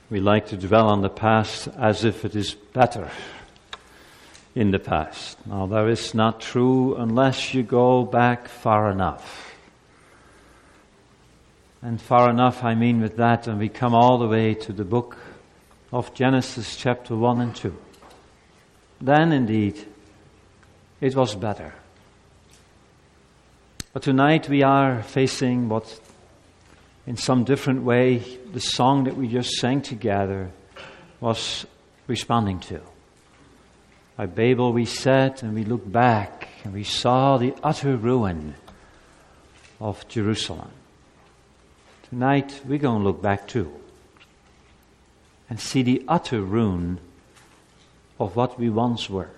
We like to dwell on the past as if it is better in the past. Now, that is not true unless you go back far enough. And far enough, I mean with that, and we come all the way to the book of Genesis chapter 1 and 2. Then, indeed, it was better. But tonight we are facing what, in some different way, the song that we just sang together was responding to. By Babel we sat and we looked back and we saw the utter ruin of Jerusalem. Tonight we're going to look back too and see the utter ruin of what we once were.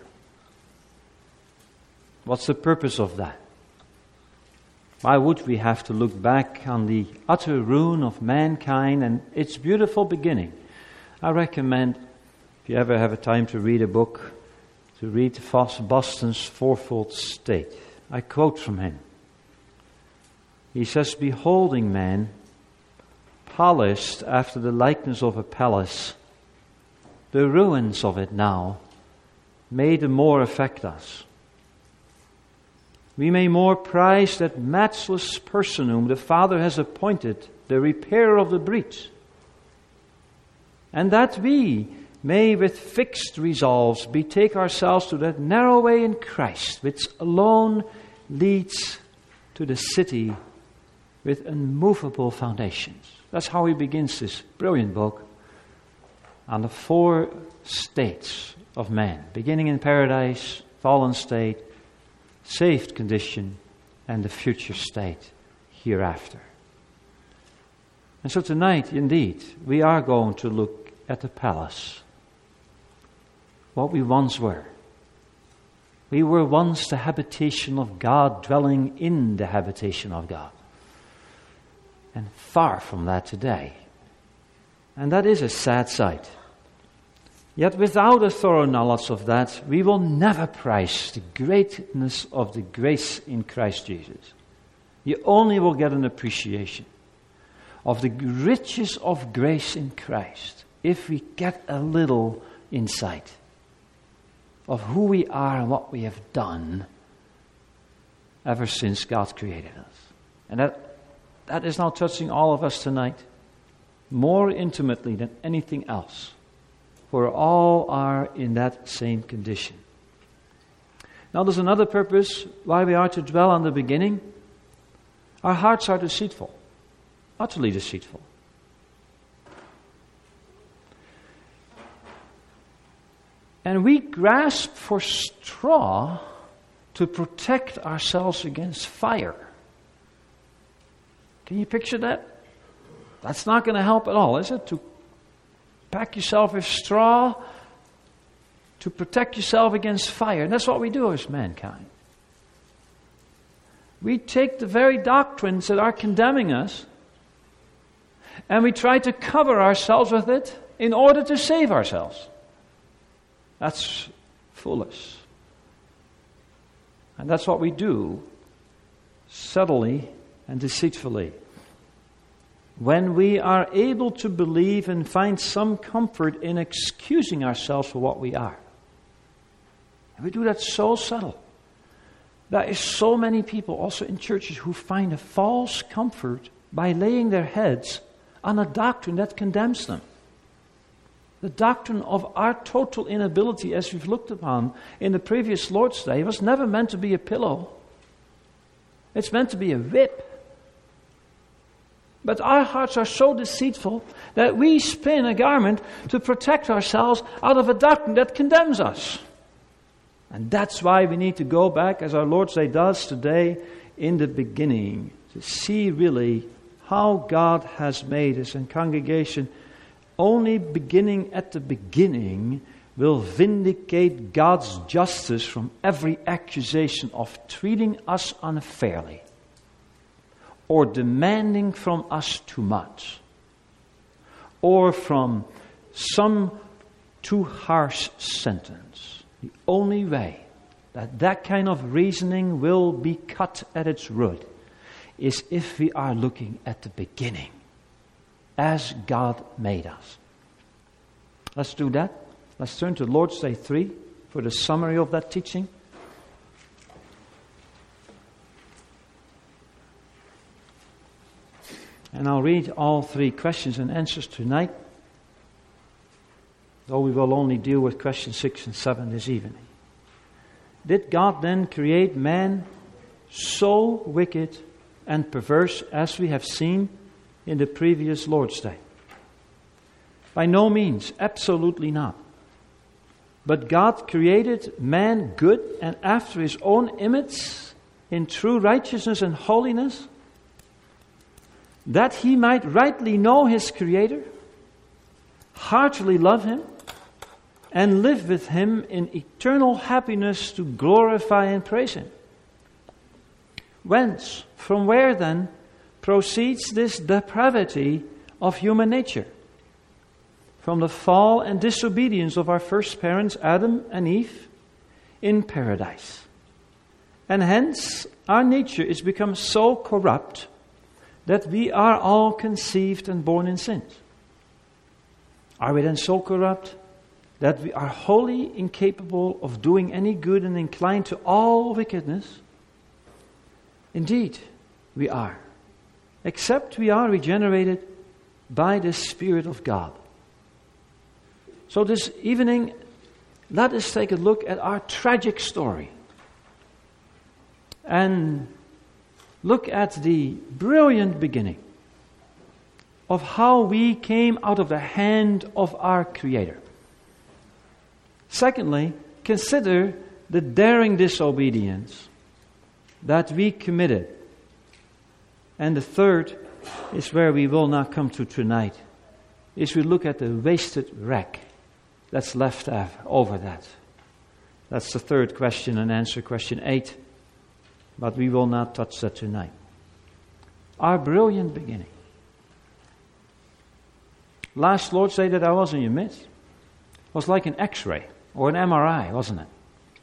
What's the purpose of that? Why would we have to look back on the utter ruin of mankind and its beautiful beginning? I recommend, if you ever have a time to read a book, to read Boston's Fourfold State. I quote from him. He says, "Beholding man, polished after the likeness of a palace, the ruins of it now may the more affect us. We may more prize that matchless person whom the Father has appointed the repairer of the breach, and that we may with fixed resolves betake ourselves to that narrow way in Christ, which alone leads to the city with immovable foundations." That's how he begins this brilliant book on the 4 states of man, beginning in paradise, fallen state, saved condition, and the future state hereafter. And so tonight, indeed, we are going to look at the palace, what we once were. We were once the habitation of God, dwelling in the habitation of God. And far from that today. And that is a sad sight. Yet without a thorough knowledge of that, we will never prize the greatness of the grace in Christ Jesus. You only will get an appreciation of the riches of grace in Christ if we get a little insight of who we are and what we have done ever since God created us. And that is now touching all of us tonight more intimately than anything else. For all are in that same condition. Now there's another purpose why we are to dwell on the beginning. Our hearts are deceitful, utterly deceitful. And we grasp for straw to protect ourselves against fire. Can you picture that? That's not going to help at all, is it? To pack yourself with straw to protect yourself against fire. And that's what we do as mankind. We take the very doctrines that are condemning us and we try to cover ourselves with it in order to save ourselves. That's foolish. And that's what we do subtly and deceitfully. When we are able to believe and find some comfort in excusing ourselves for what we are. And we do that so subtle. There is so many people also in churches who find a false comfort by laying their heads on a doctrine that condemns them. The doctrine of our total inability, as we've looked upon in the previous Lord's Day, was never meant to be a pillow. It's meant to be a whip. But our hearts are so deceitful that we spin a garment to protect ourselves out of a doctrine that condemns us. And that's why we need to go back, as our Lord's Day does today, in the beginning, to see really how God has made us. And congregation, only beginning at the beginning will vindicate God's justice from every accusation of treating us unfairly, or demanding from us too much, or from some too harsh sentence. The only way that kind of reasoning will be cut at its root is if we are looking at the beginning, as God made us. Let's do that. Let's turn to Lord's Day 3 for the summary of that teaching. And I'll read all 3 questions and answers tonight, though we will only deal with questions 6 and 7 this evening. Did God then create man so wicked and perverse as we have seen in the previous Lord's Day? By no means, absolutely not. But God created man good and after His own image, in true righteousness and holiness, that He might rightly know His Creator, heartily love Him, and live with Him in eternal happiness to glorify and praise Him. Whence, from where then, proceeds this depravity of human nature? From the fall and disobedience of our first parents, Adam and Eve, in paradise. And hence, our nature is become so corrupt that we are all conceived and born in sins. Are we then so corrupt that we are wholly incapable of doing any good and inclined to all wickedness? Indeed, we are. Except we are regenerated by the Spirit of God. So this evening, let us take a look at our tragic story. And look at the brilliant beginning of how we came out of the hand of our Creator. Secondly, consider the daring disobedience that we committed. And the third is where we will not come to tonight, is we look at the wasted wreck that's left over that. That's the third question and answer, question 8. But we will not touch that tonight. Our brilliant beginning. Last Lord's Day that I was in your midst was like an X-ray or an MRI, wasn't it?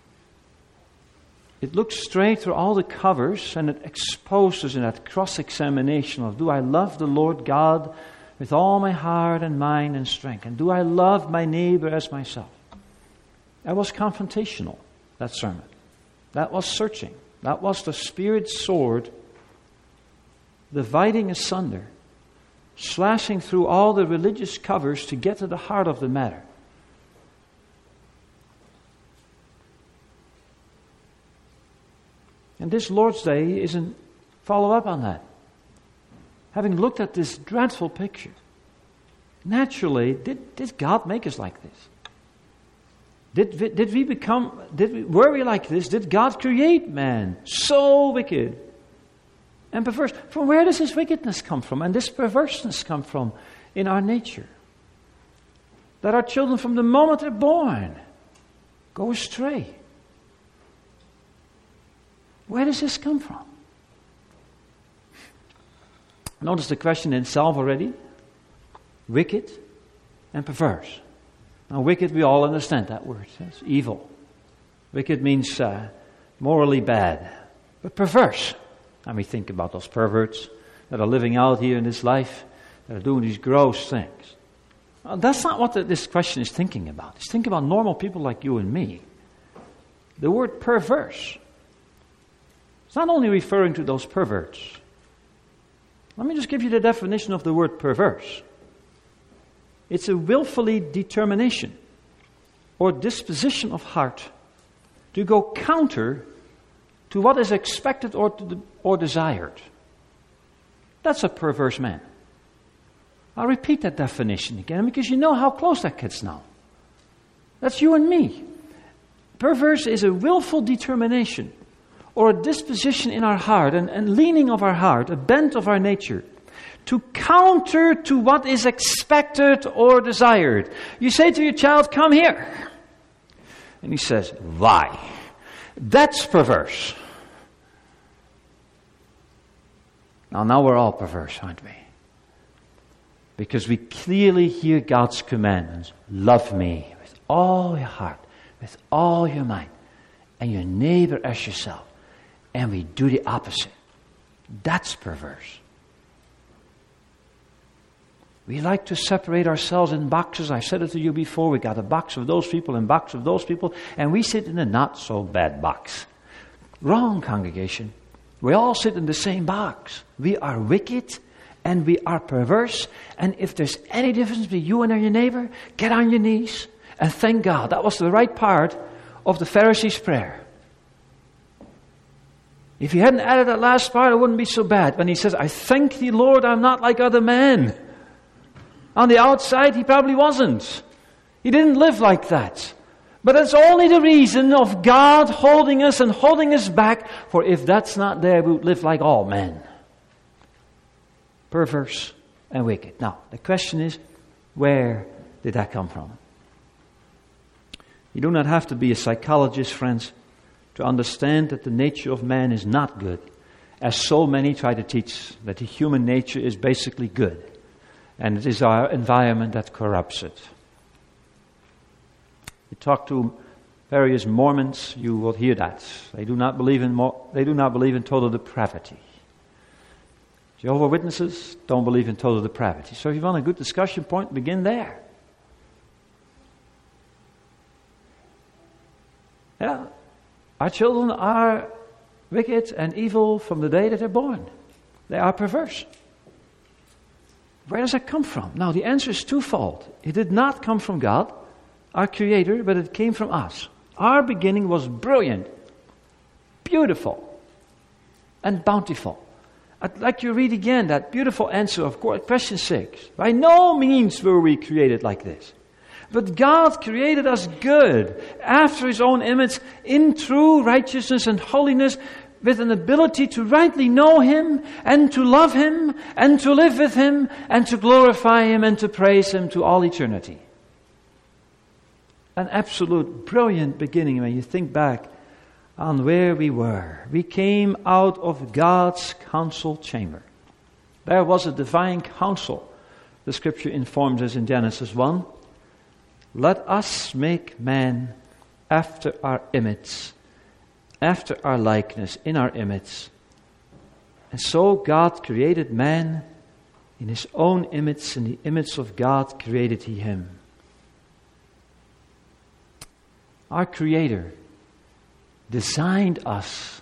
It looked straight through all the covers and it exposes in that cross-examination of, do I love the Lord God with all my heart and mind and strength? And do I love my neighbor as myself? That was confrontational, that sermon. That was searching. That was the Spirit's sword dividing asunder, slashing through all the religious covers to get to the heart of the matter. And this Lord's Day is a follow-up on that. Having looked at this dreadful picture, naturally, did God make us like this? Were we like this? Did God create man so wicked and perverse? From where does this wickedness come from and this perverseness come from in our nature? That our children from the moment they're born go astray. Where does this come from? Notice the question in itself already. Wicked and perverse. Now, wicked, we all understand that word. It's evil. Wicked means morally bad. But perverse. And we think about those perverts that are living out here in this life, that are doing these gross things. Well, that's not what this question is thinking about. It's thinking about normal people like you and me. The word perverse, it's not only referring to those perverts. Let me just give you the definition of the word perverse. It's a willfully determination or disposition of heart to go counter to what is expected or desired. That's a perverse man. I'll repeat that definition again because you know how close that gets now. That's you and me. Perverse is a willful determination or a disposition in our heart and leaning of our heart, a bent of our nature, to counter to what is expected or desired. You say to your child, come here. And he says, why? That's perverse. Now we're all perverse, aren't we? Because we clearly hear God's commandments. Love me with all your heart, with all your mind, and your neighbor as yourself. And we do the opposite. That's perverse. We like to separate ourselves in boxes. I said it to you before. We got a box of those people and a box of those people, and we sit in a not-so-bad box. Wrong, congregation. We all sit in the same box. We are wicked and we are perverse. And if there's any difference between you and your neighbor, get on your knees and thank God. That was the right part of the Pharisees' prayer. If he hadn't added that last part, it wouldn't be so bad. When he says, I thank thee, Lord, I'm not like other men. On the outside, he probably wasn't. He didn't live like that. But it's only the reason of God holding us and holding us back. For if that's not there, we would live like all men. Perverse and wicked. Now, the question is, where did that come from? You do not have to be a psychologist, friends, to understand that the nature of man is not good, as so many try to teach that the human nature is basically good, and it is our environment that corrupts it. You talk to various Mormons, you will hear that. They do not believe in total depravity. Jehovah's Witnesses don't believe in total depravity. So if you want a good discussion point, begin there. Yeah, our children are wicked and evil from the day that they're born. They are perverse. Where does that come from? Now, the answer is twofold. It did not come from God, our Creator, but it came from us. Our beginning was brilliant, beautiful, and bountiful. I'd like you to read again that beautiful answer of question 6. By no means were we created like this. But God created us good, after His own image, in true righteousness and holiness, with an ability to rightly know Him, and to love Him, and to live with Him, and to glorify Him, and to praise Him to all eternity. An absolute brilliant beginning when you think back on where we were. We came out of God's council chamber. There was a divine council. The scripture informs us in Genesis 1. Let us make man after our image, after our likeness, in our image. And so God created man in His own image, in the image of God created He him. Our Creator designed us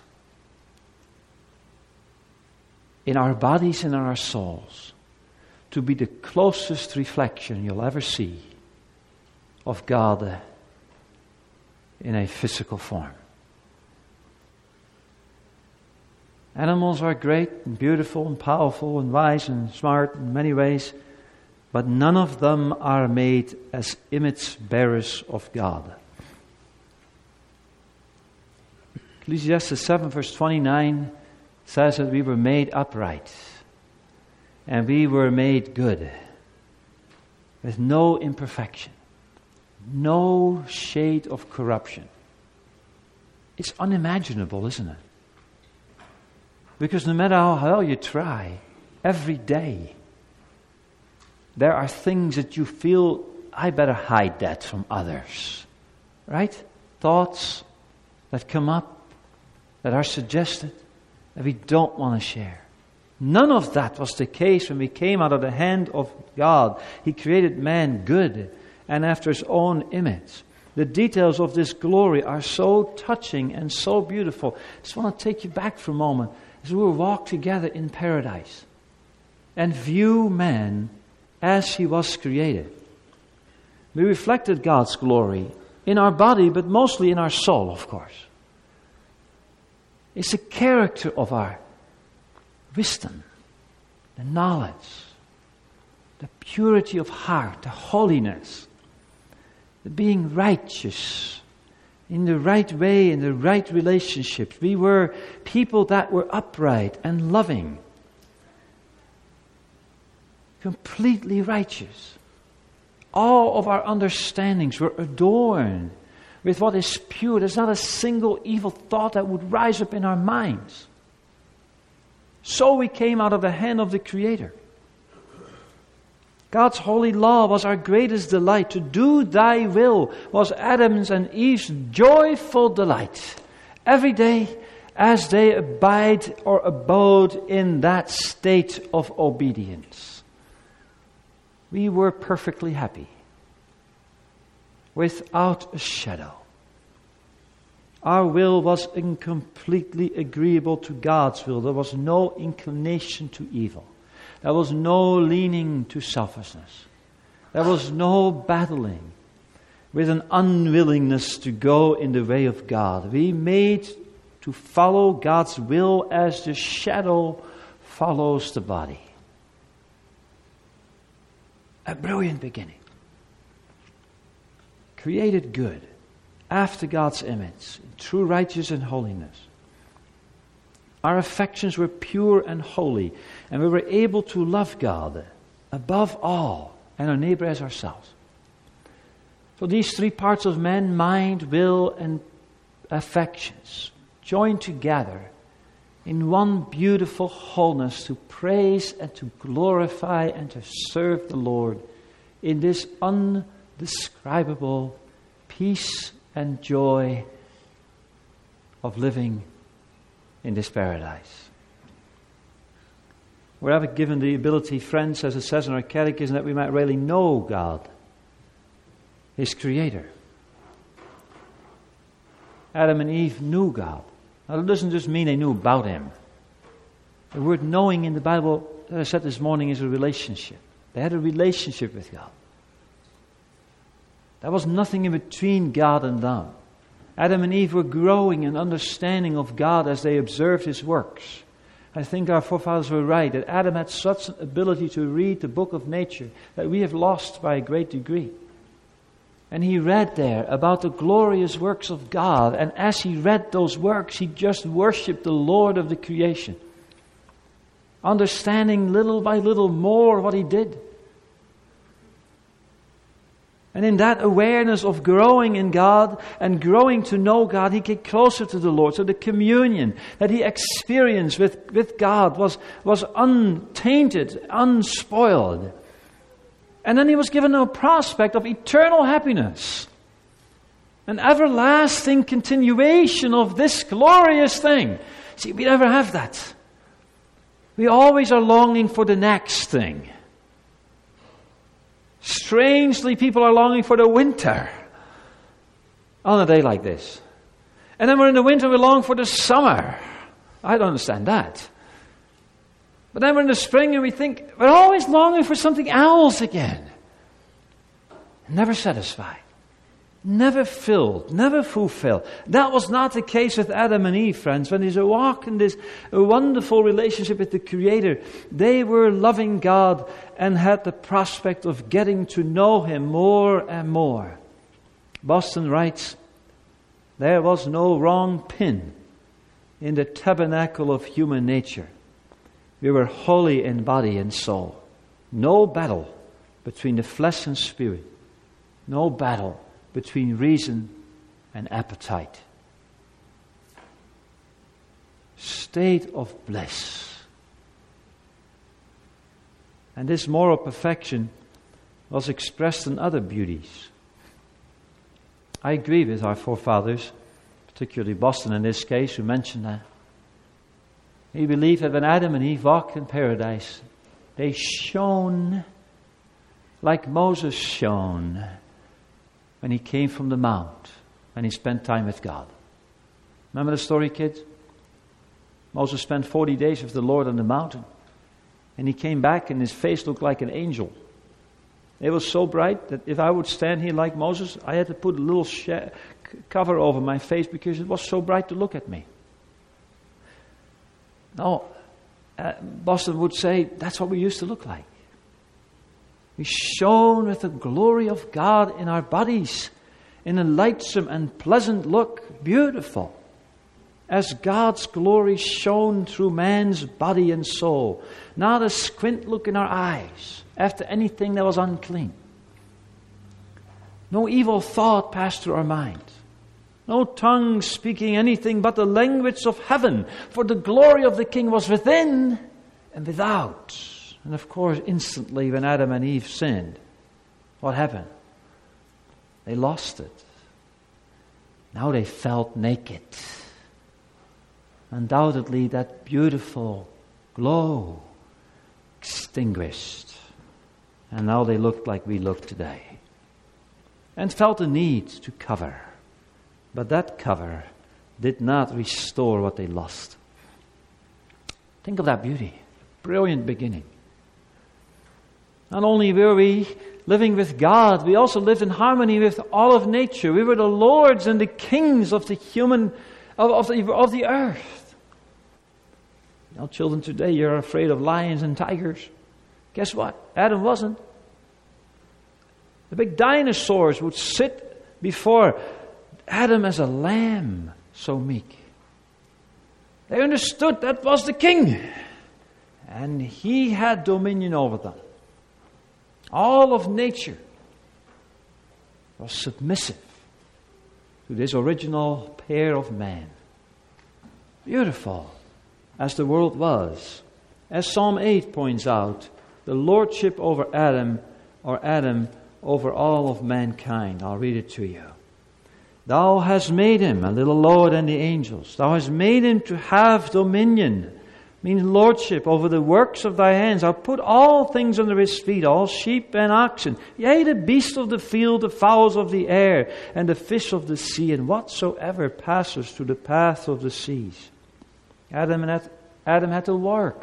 in our bodies and in our souls to be the closest reflection you'll ever see of God in a physical form. Animals are great and beautiful and powerful and wise and smart in many ways, but none of them are made as image bearers of God. Ecclesiastes 7 verse 29 says that we were made upright and we were made good with no imperfection, no shade of corruption. It's unimaginable, isn't it? Because no matter how hell you try, every day there are things that you feel, I better hide that from others. Right? Thoughts that come up, that are suggested, that we don't want to share. None of that was the case when we came out of the hand of God. He created man good and after His own image. The details of this glory are so touching and so beautiful. I just want to take you back for a moment as we will walk together in paradise and view man as he was created. We reflected God's glory in our body, but mostly in our soul, of course. It's the character of our wisdom, the knowledge, the purity of heart, the holiness, the being righteous in the right way, in the right relationships. We were people that were upright and loving, completely righteous. All of our understandings were adorned with what is pure. There's not a single evil thought that would rise up in our minds. So we came out of the hand of the Creator. God's holy law was our greatest delight. To do Thy will was Adam's and Eve's joyful delight. Every day as they abide or abode in that state of obedience. we were perfectly happy, without a shadow. Our will was completely agreeable to God's will. There was no inclination to evil. There was no leaning to selfishness. There was no battling with an unwillingness to go in the way of God. We made to follow God's will as the shadow follows the body. A brilliant beginning. Created good, after God's image, true righteousness and holiness. Our affections were pure and holy, and we were able to love God above all and our neighbor as ourselves. So these three parts of man, mind, will, and affections, joined together in one beautiful wholeness to praise and to glorify and to serve the Lord in this undescribable peace and joy of living in this paradise. We're ever given the ability, friends, as it says in our catechism, that we might really know God, His Creator. Adam and Eve knew God. Now, it doesn't just mean they knew about Him. The word knowing in the Bible, that I said this morning, is a relationship. They had a relationship with God. There was nothing in between God and them. Adam and Eve were growing in understanding of God as they observed His works. I think our forefathers were right, that Adam had such an ability to read the book of nature that we have lost by a great degree. And he read there about the glorious works of God, and as he read those works, he just worshipped the Lord of the creation, understanding little by little more what He did. And in that awareness of growing in God and growing to know God, he came closer to the Lord. So the communion that he experienced with God was untainted, unspoiled. And then he was given a prospect of eternal happiness. An everlasting continuation of this glorious thing. See, we never have that. We always are longing for the next thing. Strangely, people are longing for the winter on a day like this. And then we're in the winter, we long for the summer. I don't understand that. But then we're in the spring and we think, we're always longing for something else again. Never satisfied. Never filled. Never fulfilled. That was not the case with Adam and Eve, friends. When they walk in this wonderful relationship with the Creator, they were loving God and had the prospect of getting to know Him more and more. Boston writes, there was no wrong pin in the tabernacle of human nature. We were holy in body and soul. No battle between the flesh and spirit. No battle between reason and appetite. State of bliss. And this moral perfection was expressed in other beauties. I agree with our forefathers, particularly Boston in this case, who mentioned that. He believed that when Adam and Eve walked in paradise, they shone like Moses shone when he came from the mount and he spent time with God. Remember the story, kids? Moses spent 40 days with the Lord on the mountain, and he came back and his face looked like an angel. It was so bright that if I would stand here like Moses, I had to put a little cover over my face because it was so bright to look at me. No, Boston would say that's what we used to look like. We shone with the glory of God in our bodies, in a lightsome and pleasant look, beautiful, as God's glory shone through man's body and soul. Not a squint look in our eyes after anything that was unclean. No evil thought passed through our mind. No tongue speaking anything but the language of heaven, for the glory of the King was within and without. And of course, instantly when Adam and Eve sinned, what happened? They lost it. Now they felt naked. Undoubtedly, that beautiful glow extinguished. And now they looked like we look today. And felt the need to cover. But that cover did not restore what they lost. Think of that beauty. Brilliant beginning. Not only were we living with God, we also lived in harmony with all of nature. We were the lords and the kings of the the earth. Now, children, today you're afraid of lions and tigers. Guess what? Adam wasn't. The big dinosaurs would sit before Adam as a lamb, so meek. They understood that was the king, and he had dominion over them. All of nature was submissive to this original pair of man. Beautiful as the world was. As Psalm 8 points out, the lordship over Adam, or Adam over all of mankind. I'll read it to you. Thou hast made him a little lower than the angels. Thou hast made him to have dominion, means lordship over the works of thy hands. Thou put all things under his feet, all sheep and oxen, yea, the beasts of the field, the fowls of the air, and the fish of the sea, and whatsoever passes through the path of the seas. Adam had to work.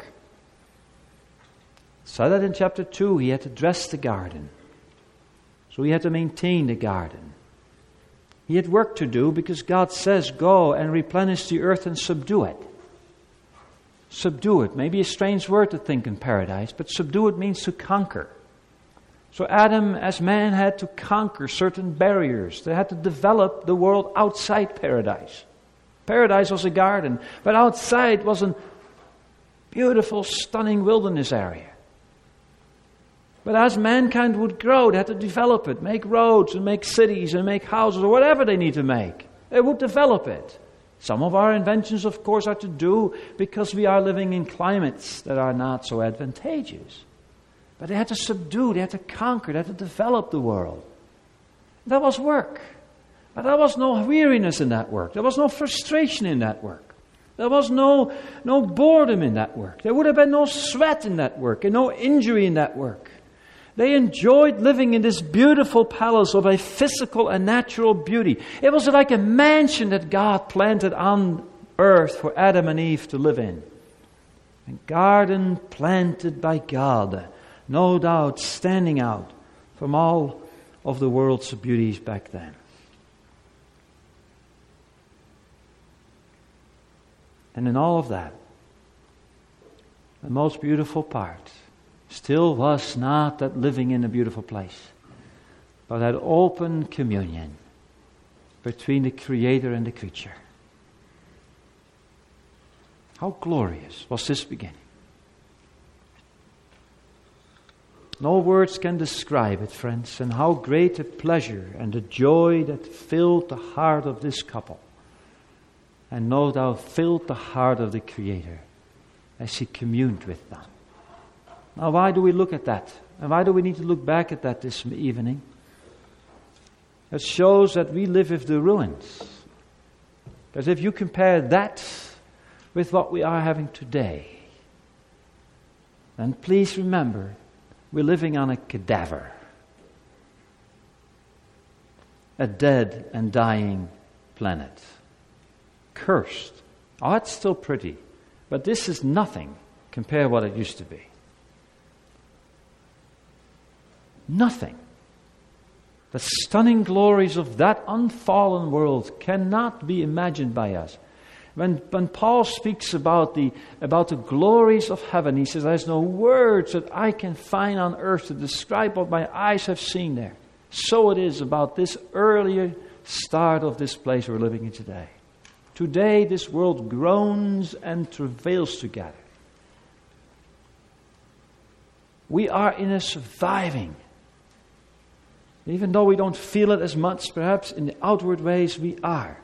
So that in chapter 2, he had to dress the garden. So he had to maintain the garden. He had work to do because God says, go and replenish the earth and subdue it. Subdue it. Maybe a strange word to think in paradise, but subdue it means to conquer. So Adam, as man, had to conquer certain barriers. They had to develop the world outside paradise. Paradise was a garden, but outside was a beautiful, stunning wilderness area. But as mankind would grow, they had to develop it, make roads and make cities and make houses or whatever they need to make. They would develop it. Some of our inventions, of course, are to do because we are living in climates that are not so advantageous. But they had to subdue, they had to conquer, they had to develop the world. That was work. But there was no weariness in that work. There was no frustration in that work. There was no boredom in that work. There would have been no sweat in that work and no injury in that work. They enjoyed living in this beautiful palace of a physical and natural beauty. It was like a mansion that God planted on earth for Adam and Eve to live in. A garden planted by God, no doubt standing out from all of the world's beauties back then. And in all of that, the most beautiful part still was not that living in a beautiful place, but that open communion between the Creator and the creature. How glorious was this beginning. No words can describe it, friends, and how great a pleasure and the joy that filled the heart of this couple, and no doubt filled the heart of the Creator as He communed with them. Now, why do we look at that? And why do we need to look back at that this evening? It shows that we live with the ruins. Because if you compare that with what we are having today, then please remember, we're living on a cadaver. A dead and dying planet. Cursed. Oh, it's still pretty. But this is nothing compared to what it used to be. Nothing. The stunning glories of that unfallen world cannot be imagined by us. When Paul speaks about the glories of heaven, he says, there's no words that I can find on earth to describe what my eyes have seen there. So it is about this earlier start of this place we're living in today. Today, this world groans and travails together. We are in a surviving. Even though we don't feel it as much, perhaps in the outward ways we are.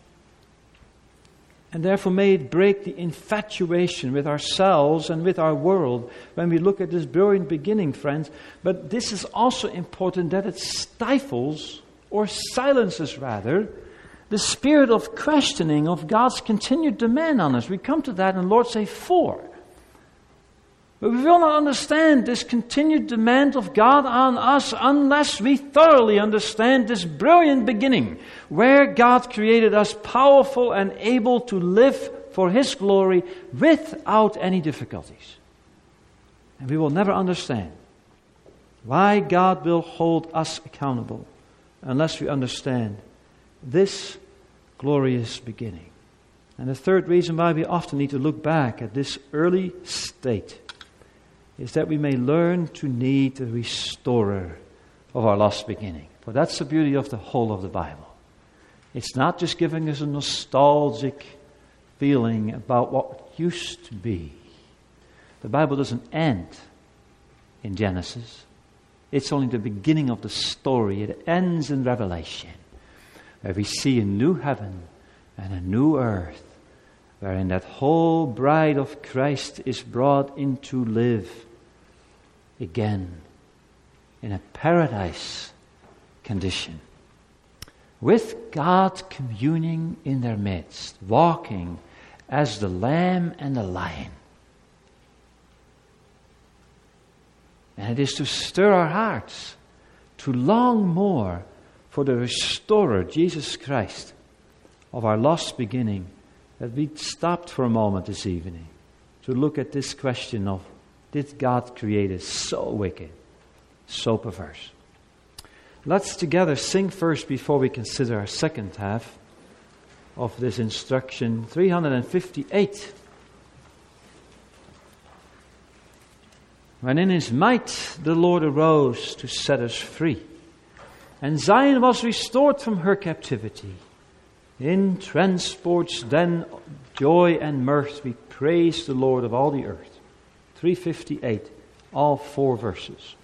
And therefore may it break the infatuation with ourselves and with our world when we look at this brilliant beginning, friends. But this is also important that it stifles, or silences rather, the spirit of questioning of God's continued demand on us. We come to that in Lord's Day 4. But we will not understand this continued demand of God on us unless we thoroughly understand this brilliant beginning, where God created us powerful and able to live for His glory without any difficulties. And we will never understand why God will hold us accountable unless we understand this glorious beginning. And the third reason why we often need to look back at this early state is that we may learn to need the restorer of our lost beginning. For that's the beauty of the whole of the Bible. It's not just giving us a nostalgic feeling about what used to be. The Bible doesn't end in Genesis. It's only the beginning of the story. It ends in Revelation, where we see a new heaven and a new earth, wherein that whole bride of Christ is brought in to live again in a paradise condition, with God communing in their midst, walking as the lamb and the lion. And it is to stir our hearts to long more for the restorer, Jesus Christ, of our lost beginning, that we stopped for a moment this evening to look at this question of, did God create us so wicked, so perverse? Let's together sing first before we consider our second half of this instruction, 358. When in His might the Lord arose to set us free, and Zion was restored from her captivity. In transports then joy and mirth we praise the Lord of all the earth. 358, all 4 verses.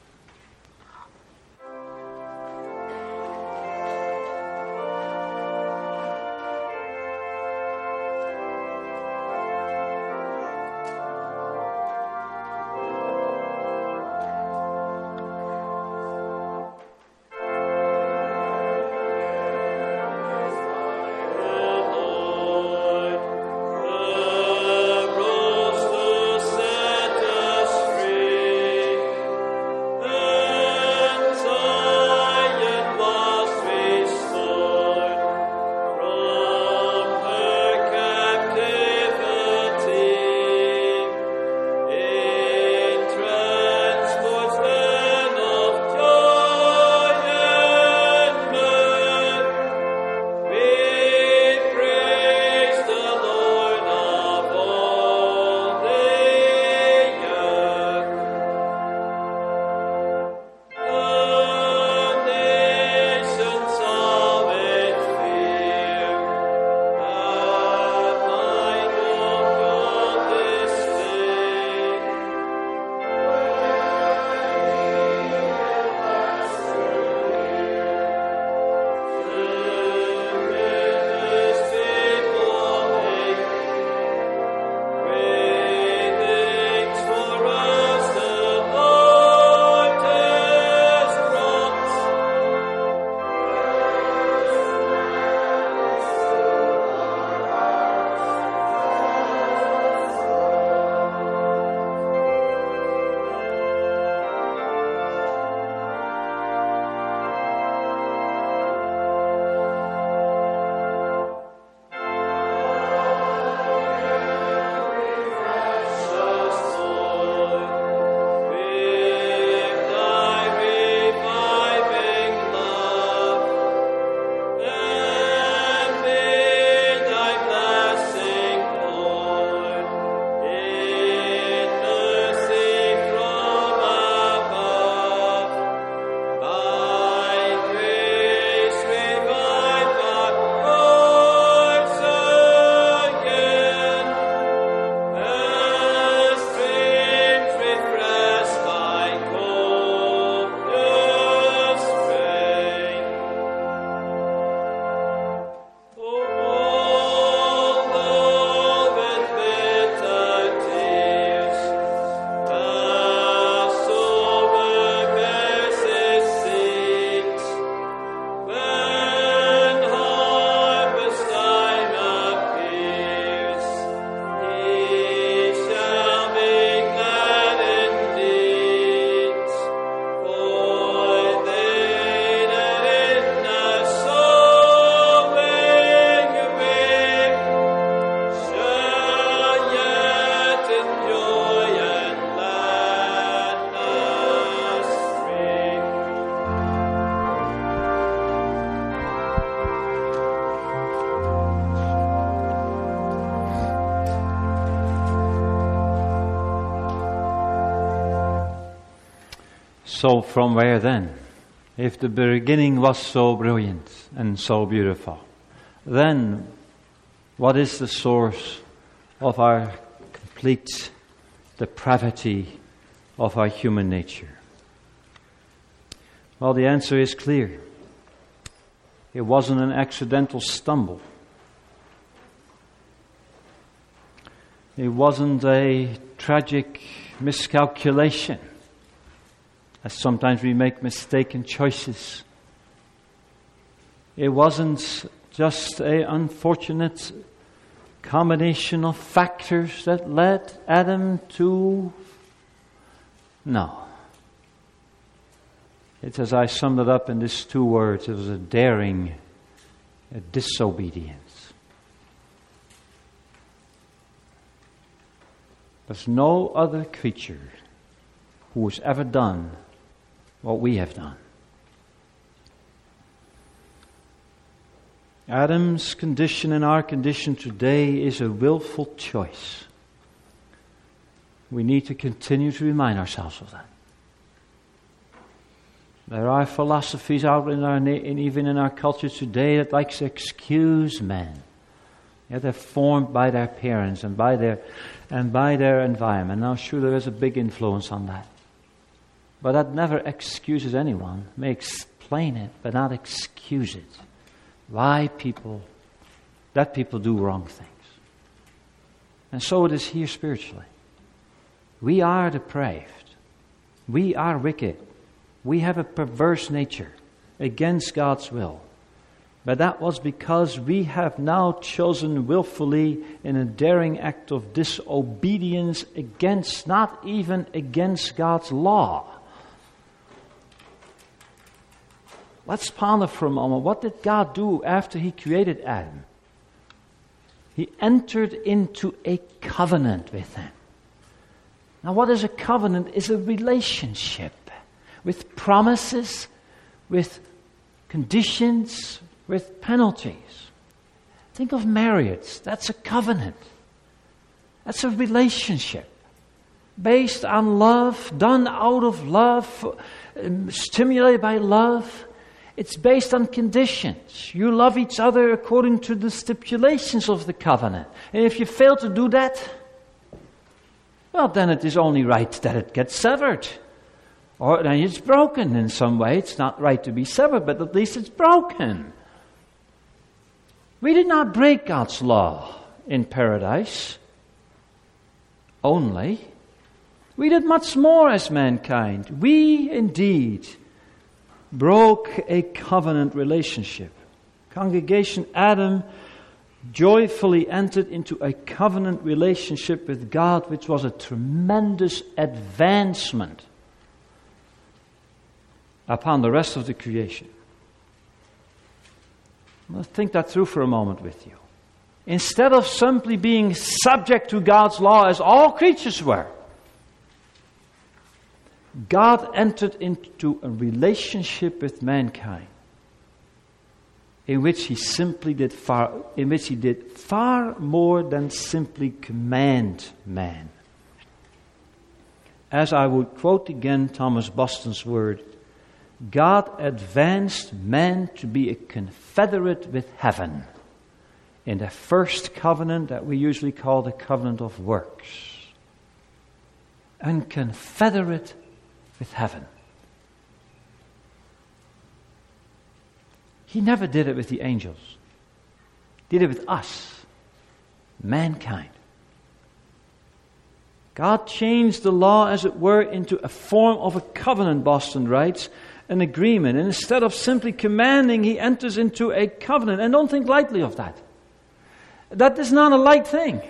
So from where then? If the beginning was so brilliant and so beautiful, then what is the source of our complete depravity of our human nature? Well, the answer is clear. It wasn't an accidental stumble. It wasn't a tragic miscalculation, as sometimes we make mistaken choices. It wasn't just an unfortunate combination of factors that led Adam to... No. It's as I summed it up in these 2 words. It was a daring, a disobedience. There's no other creature who has ever done what we have done. Adam's condition and our condition today is a willful choice. We need to continue to remind ourselves of that. There are philosophies out even in our culture today that like to excuse men. Yeah, they're formed by their parents and by their environment. Now, sure, there is a big influence on that, but that never excuses anyone. It may explain it, but not excuse it. Why people do wrong things, and so it is here spiritually. We are depraved. We are wicked. We have a perverse nature against God's will. But that was because we have now chosen willfully in a daring act of disobedience against, not even against God's law. Let's ponder for a moment. What did God do after He created Adam? He entered into a covenant with him. Now, what is a covenant? It's a relationship with promises, with conditions, with penalties. Think of marriage. That's a covenant. That's a relationship based on love, done out of love, stimulated by love. It's based on conditions. You love each other according to the stipulations of the covenant. And if you fail to do that, well, then it is only right that it gets severed. Or then it's broken in some way. It's not right to be severed, but at least it's broken. We did not break God's law in paradise only. We did much more as mankind. We indeed broke a covenant relationship. Congregation, Adam joyfully entered into a covenant relationship with God, which was a tremendous advancement upon the rest of the creation. Let's think that through for a moment with you. Instead of simply being subject to God's law as all creatures were, God entered into a relationship with mankind in which He did far more than simply command man. As I would quote again Thomas Boston's word, God advanced man to be a confederate with heaven in the first covenant that we usually call the covenant of works. And confederate with heaven. He never did it with the angels. He did it with us, mankind. God changed the law, as it were, into a form of a covenant, Boston writes, an agreement. And instead of simply commanding, He enters into a covenant. And don't think lightly of that. That is not a light thing.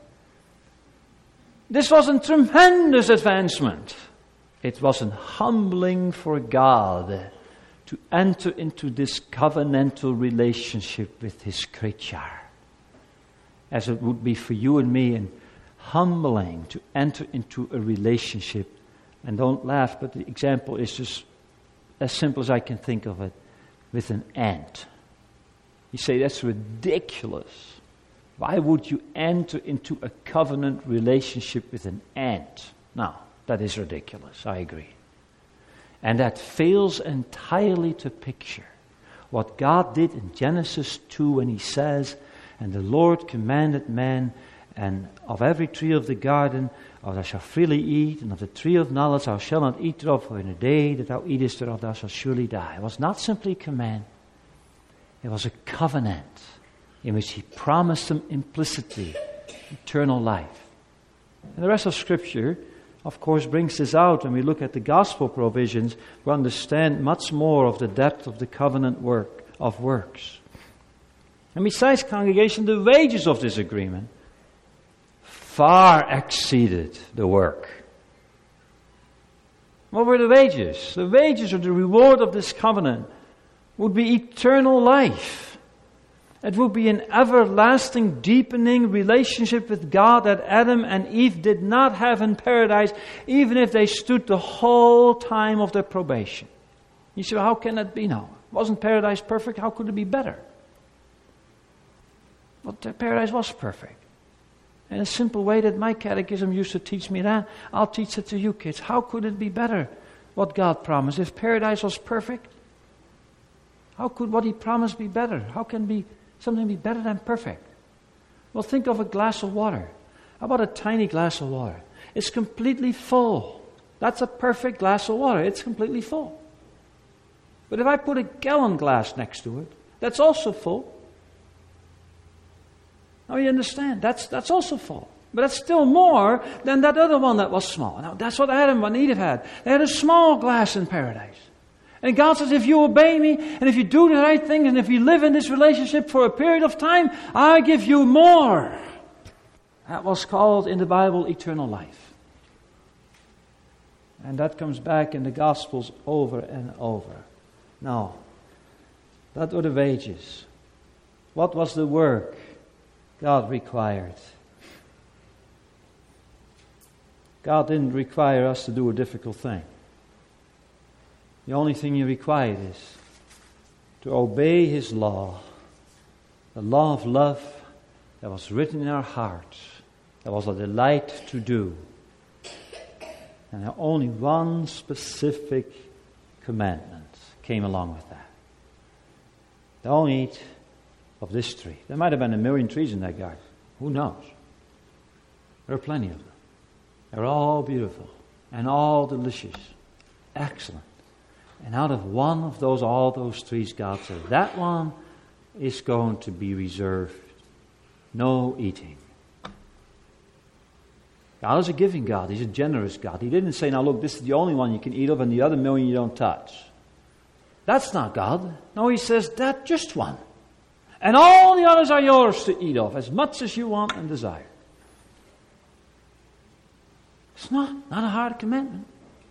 This was a tremendous advancement. It was an humbling for God to enter into this covenantal relationship with His creature. As it would be for you and me, and humbling to enter into a relationship. And don't laugh, but the example is just as simple as I can think of it, with an ant. You say, that's ridiculous. Why would you enter into a covenant relationship with an ant? Now, that is ridiculous, I agree. And that fails entirely to picture what God did in Genesis 2 when He says, "And the Lord commanded man, and of every tree of the garden thou shalt freely eat, and of the tree of knowledge thou shalt not eat thereof, for in the day that thou eatest thereof thou shalt surely die." It was not simply a command. It was a covenant in which He promised them implicitly eternal life. And the rest of Scripture, of course, brings this out. When we look at the gospel provisions, we understand much more of the depth of the covenant work of works. And besides, congregation, the wages of this agreement far exceeded the work. What were the wages? The wages or the reward of this covenant would be eternal life. It would be an everlasting, deepening relationship with God that Adam and Eve did not have in paradise, even if they stood the whole time of their probation. You say, well, how can that be now? Wasn't paradise perfect? How could it be better? Well, paradise was perfect. In a simple way that my catechism used to teach me that, I'll teach it to you kids. How could it be better, what God promised? If paradise was perfect, how could what He promised be better? How can something be better than perfect? Well, think of a glass of water. How about a tiny glass of water? It's completely full. That's a perfect glass of water. It's completely full. But if I put a gallon glass next to it, that's also full. Now you understand, that's also full. But that's still more than that other one that was small. Now that's what Adam and Eve had. They had a small glass in paradise. And God says, if you obey me, and if you do the right thing, and if you live in this relationship for a period of time, I give you more. That was called in the Bible eternal life. And that comes back in the Gospels over and over. Now, that were the wages. What was the work God required? God didn't require us to do a difficult thing. The only thing He required is to obey His law, the law of love that was written in our hearts, that was a delight to do. And only one specific commandment came along with that. Don't eat of this tree. There might have been 1,000,000 trees in that garden. Who knows? There are plenty of them. They're all beautiful and all delicious. Excellent. And out of one of all those trees, God said, that one is going to be reserved. No eating. God is a giving God. He's a generous God. He didn't say, now look, this is the only one you can eat of and the other 1,000,000 you don't touch. That's not God. No, He says, that just one. And all the others are yours to eat of, as much as you want and desire. It's not a hard commandment.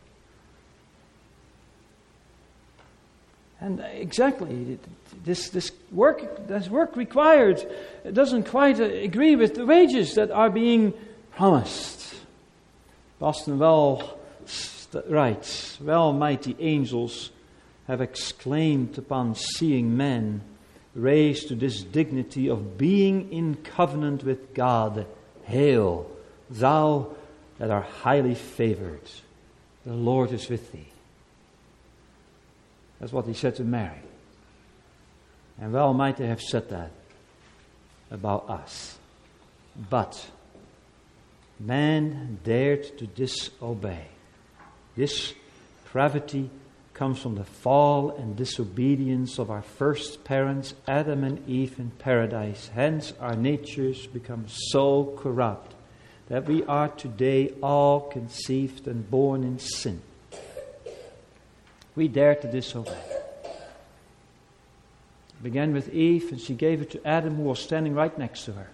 And exactly, this work required, it doesn't quite agree with the wages that are being promised. Boston Well writes, "Well, mighty angels have exclaimed upon seeing men raised to this dignity of being in covenant with God. Hail, thou that art highly favored. The Lord is with thee." That's what He said to Mary. And well might they have said that about us. But man dared to disobey. This pravity comes from the fall and disobedience of our first parents, Adam and Eve in paradise. Hence our natures become so corrupt that we are today all conceived and born in sin. We dare to disobey. It began with Eve, and she gave it to Adam, who was standing right next to her.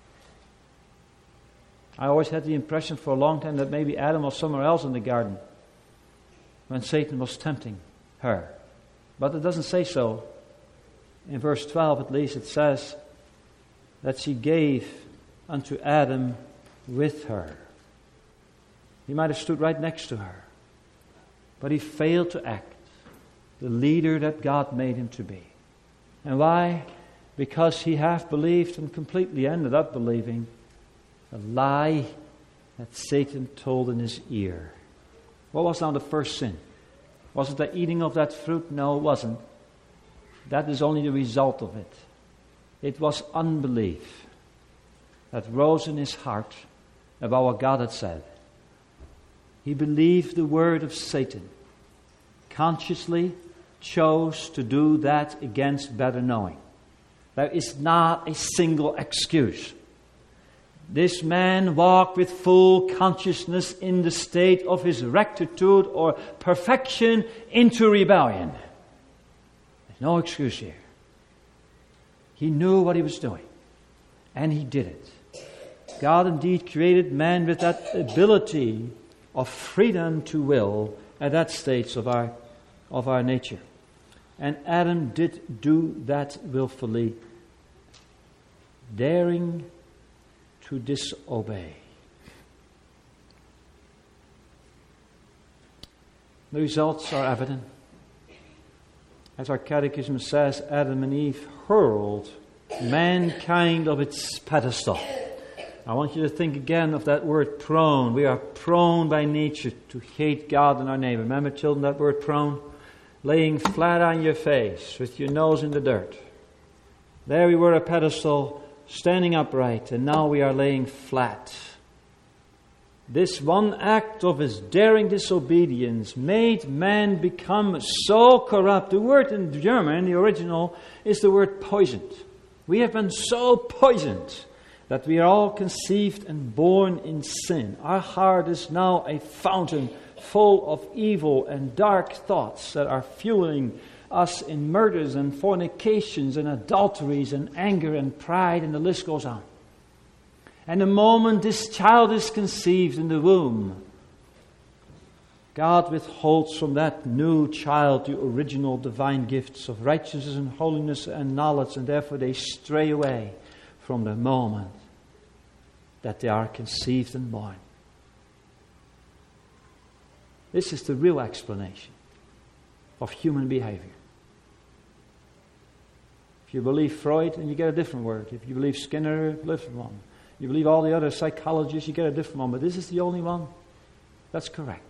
I always had the impression for a long time that maybe Adam was somewhere else in the garden when Satan was tempting her. But it doesn't say so. In verse 12 at least it says that she gave unto Adam with her. He might have stood right next to her. But he failed to act the leader that God made him to be. And why? Because he half believed and completely ended up believing a lie that Satan told in his ear. What was now the first sin? Was it the eating of that fruit? No, it wasn't. That is only the result of it. It was unbelief that rose in his heart about what God had said. He believed the word of Satan, consciously chose to do that against better knowing. There is not a single excuse. This man walked with full consciousness in the state of his rectitude or perfection into rebellion. There's no excuse here. He knew what he was doing, and he did it. God indeed created man with that ability of freedom to will at that stage of our nature. And Adam did do that willfully, daring to disobey. The results are evident. As our catechism says, Adam and Eve hurled mankind off its pedestal. I want you to think again of that word prone. We are prone by nature to hate God and our neighbor. Remember, children, that word prone? Laying flat on your face with your nose in the dirt. There we were, a pedestal, standing upright, and now we are laying flat. This one act of his daring disobedience made man become so corrupt. The word in German, the original, is the word poisoned. We have been so poisoned that we are all conceived and born in sin. Our heart is now a fountain full of evil and dark thoughts that are fueling us in murders and fornications and adulteries and anger and pride, and the list goes on. And the moment this child is conceived in the womb, God withholds from that new child the original divine gifts of righteousness and holiness and knowledge, and therefore they stray away from the moment that they are conceived and born. This is the real explanation of human behavior. If you believe Freud, then you get a different word. If you believe Skinner, a different one. You believe all the other psychologists, you get a different one. But this is the only one that's correct.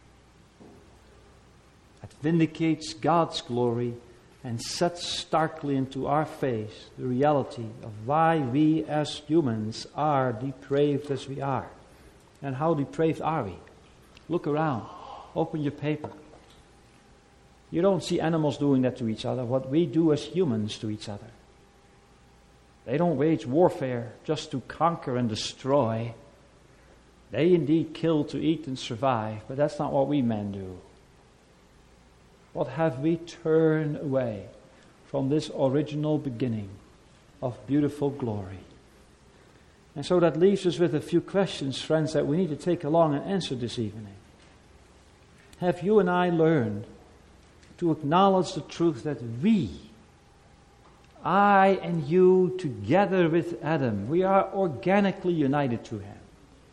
That vindicates God's glory and sets starkly into our face the reality of why we as humans are depraved as we are. And how depraved are we? Look around. Open your paper. You don't see animals doing that to each other. What we do as humans to each other. They don't wage warfare just to conquer and destroy. They indeed kill to eat and survive, but that's not what we men do. What have we turned away from this original beginning of beautiful glory? And so that leaves us with a few questions, friends, that we need to take along and answer this evening. Have you and I learned to acknowledge the truth that we, I and you, together with Adam, we are organically united to him.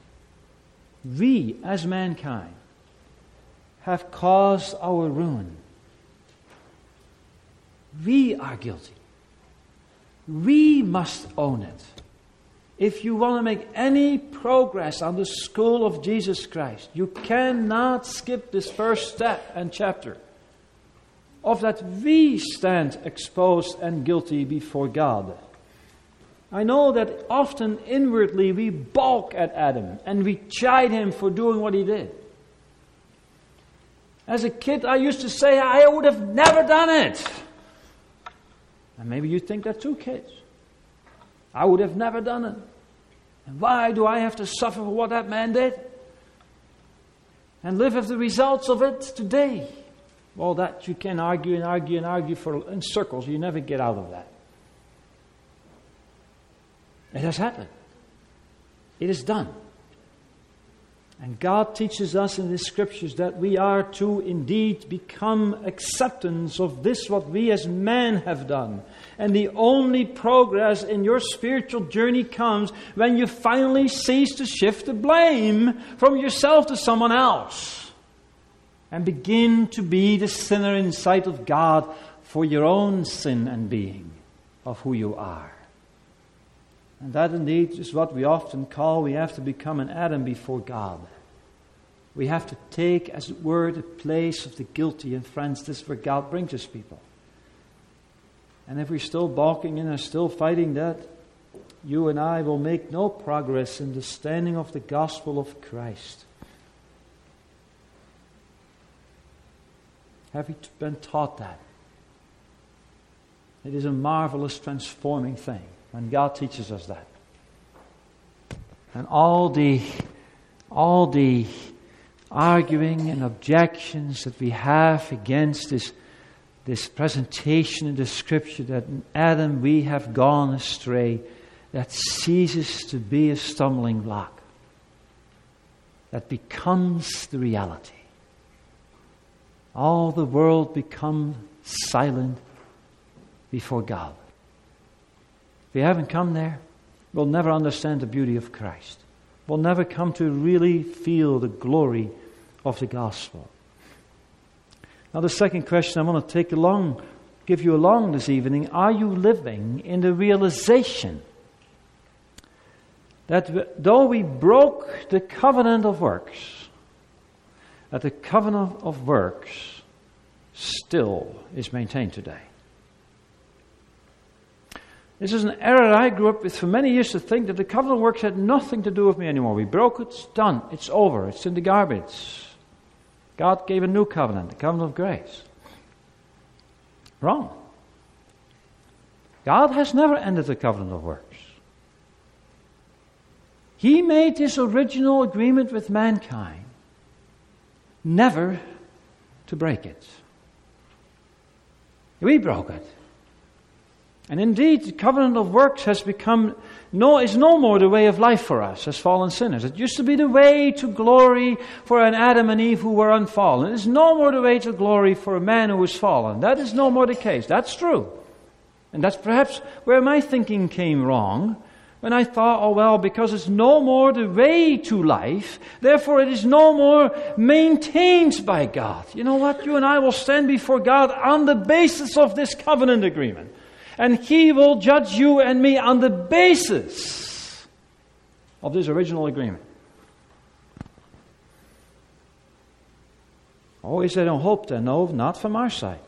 We, as mankind, have caused our ruin. We are guilty. We must own it. If you want to make any progress on the school of Jesus Christ, you cannot skip this first step and chapter of that we stand exposed and guilty before God. I know that often inwardly we balk at Adam and we chide him for doing what he did. As a kid, I used to say, I would have never done it. And maybe you think that too, kids. I would have never done it. And why do I have to suffer for what that man did? And live with the results of it today. Well, that you can argue and argue and argue in circles. You never get out of that. It has happened. It is done. And God teaches us in the Scriptures that we are to indeed become acceptance of this, what we as men have done. And the only progress in your spiritual journey comes when you finally cease to shift the blame from yourself to someone else. And begin to be the sinner in sight of God for your own sin and being of who you are. And that indeed is what we often call, we have to become an Adam before God. We have to take, as it were, the place of the guilty. And friends, this is where God brings His people. And if we're still balking and are still fighting that, you and I will make no progress in the standing of the gospel of Christ. Have we been taught that? It is a marvelous transforming thing when God teaches us that. And all the arguing and objections that we have against this presentation in the Scripture that in Adam we have gone astray, that ceases to be a stumbling block. That becomes the reality. All the world becomes silent before God. If we haven't come there, we'll never understand the beauty of Christ. We'll never come to really feel the glory of the gospel. Now the second question I want to give you along this evening, are you living in the realization that though we broke the covenant of works, that the covenant of works still is maintained today? This is an error I grew up with for many years, to think that the covenant of works had nothing to do with me anymore. We broke it, it's done, it's over, it's in the garbage. God gave a new covenant, the covenant of grace. Wrong. God has never ended the covenant of works. He made this original agreement with mankind, never to break it. We broke it. And indeed, the covenant of works is no more the way of life for us as fallen sinners. It used to be the way to glory for an Adam and Eve who were unfallen. It is no more the way to glory for a man who is fallen. That is no more the case. That's true. And that's perhaps where my thinking came wrong, when I thought, because it's no more the way to life, therefore it is no more maintained by God. You know what? You and I will stand before God on the basis of this covenant agreement. And He will judge you and me on the basis of this original agreement. Always I don't hope that, no, not from our side.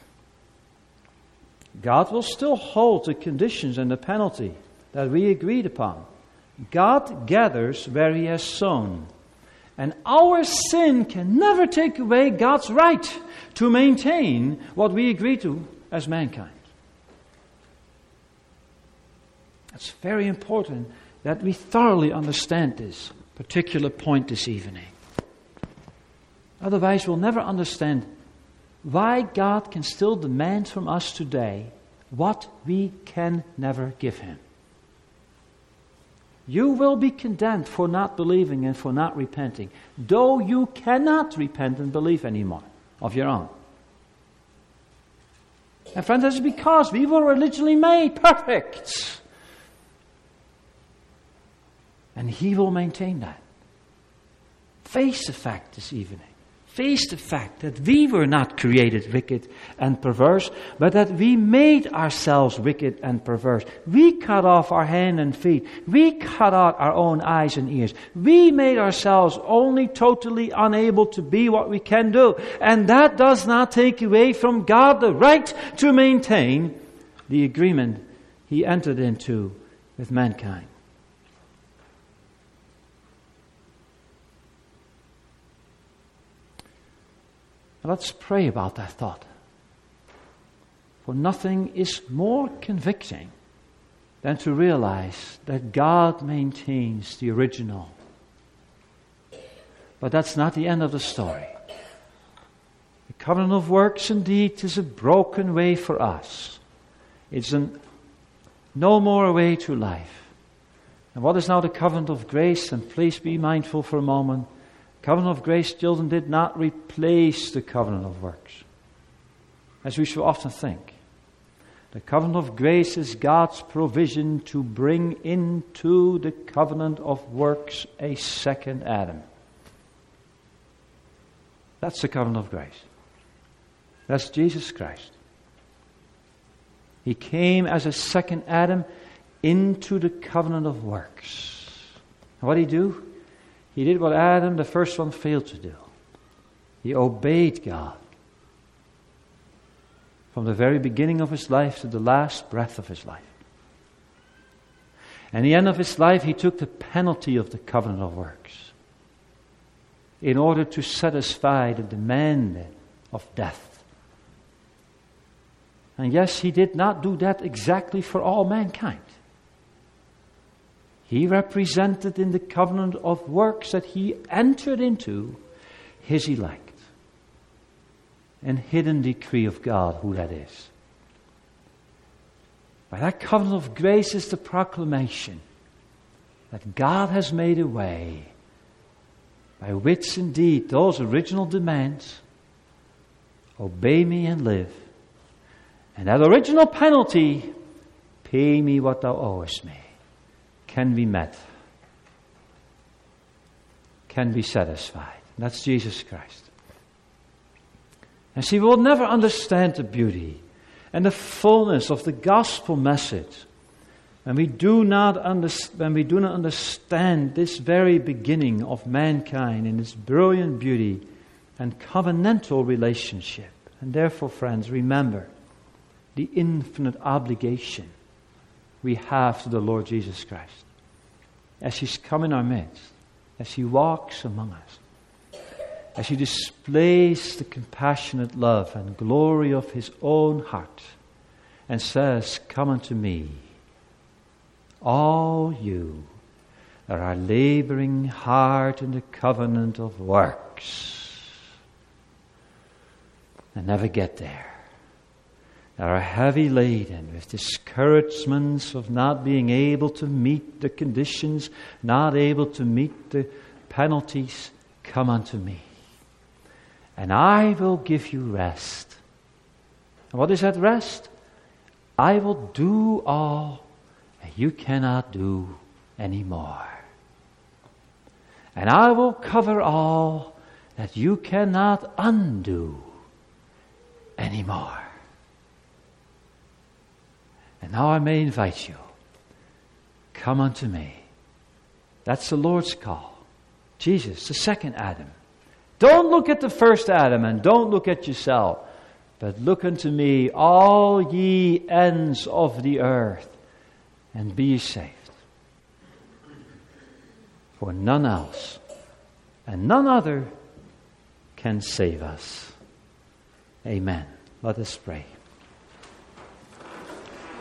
God will still hold the conditions and the penalty that we agreed upon. God gathers where He has sown. And our sin can never take away God's right to maintain what we agree to as mankind. It's very important that we thoroughly understand this particular point this evening. Otherwise, we'll never understand why God can still demand from us today what we can never give Him. You will be condemned for not believing and for not repenting, though you cannot repent and believe anymore of your own. And friends, that's because we were originally made perfect. And He will maintain that. Face the fact this evening. Face the fact that we were not created wicked and perverse, but that we made ourselves wicked and perverse. We cut off our hand and feet. We cut out our own eyes and ears. We made ourselves only totally unable to be what we can do. And that does not take away from God the right to maintain the agreement He entered into with mankind. Let's pray about that thought. For nothing is more convicting than to realize that God maintains the original. But that's not the end of the story. The covenant of works indeed is a broken way for us. It's no more a way to life. And what is now the covenant of grace? And please be mindful for a moment. Covenant of grace, children, did not replace the covenant of works, as we so often think. The covenant of grace is God's provision to bring into the covenant of works a second Adam. That's the covenant of grace. That's Jesus Christ. He came as a second Adam into the covenant of works. And what did He do? He did what Adam, the first one, failed to do. He obeyed God. From the very beginning of his life to the last breath of his life. And the end of his life, he took the penalty of the covenant of works in order to satisfy the demand of death. And yes, he did not do that exactly for all mankind. He represented in the covenant of works that he entered into his elect. An hidden decree of God, who that is. By that covenant of grace is the proclamation that God has made a way by which indeed those original demands, obey me and live, and that original penalty, pay me what thou owest me, can be met, can be satisfied. And that's Jesus Christ. And see, we will never understand the beauty and the fullness of the gospel message when we do not understand this very beginning of mankind in its brilliant beauty and covenantal relationship. And therefore, friends, remember the infinite obligation we have to the Lord Jesus Christ as He's come in our midst, as He walks among us, as He displays the compassionate love and glory of His own heart and says, come unto me, all you that are laboring hard in the covenant of works and never get there, that are heavy laden with discouragements of not being able to meet the conditions, not able to meet the penalties, come unto me. And I will give you rest. And what is that rest? I will do all that you cannot do anymore. And I will cover all that you cannot undo anymore. And now I may invite you, come unto me. That's the Lord's call. Jesus, the second Adam. Don't look at the first Adam and don't look at yourself, but look unto me, all ye ends of the earth, and be ye saved. For none else and none other can save us. Amen. Let us pray.